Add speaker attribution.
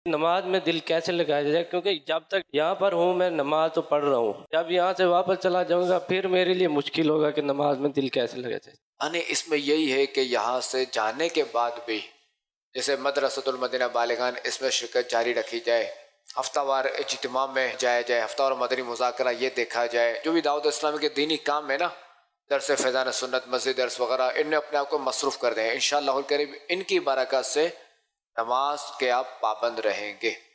Speaker 1: नमाज में दिल कैसे लगाया जाए, क्योंकि जब तक यहाँ पर हूँ मैं नमाज तो पढ़ रहा हूँ, जब यहाँ से वापस चला जाऊँगा फिर मेरे लिए मुश्किल होगा कि नमाज में दिल कैसे लगा जाए।
Speaker 2: यानी इसमें यही है कि यहाँ से जाने के बाद भी जैसे मदरसतुल मदीना बालिगान, इसमें शिरकत जारी रखी जाए, हफ्तावार इज्तिमा में जाया जाए, हफ्तावार मदनी मुज़ाकरा ये देखा जाए, जो भी दाऊद इस्लामी के दीनी काम है ना, दरस फैज़ान सुन्नत, मस्जिद दर्स वगैरह, इनमें अपने आप को मसरूफ़ कर दें। इंशाअल्लाह करीब इनकी बरकत से नमाज के आप पाबंद रहेंगे।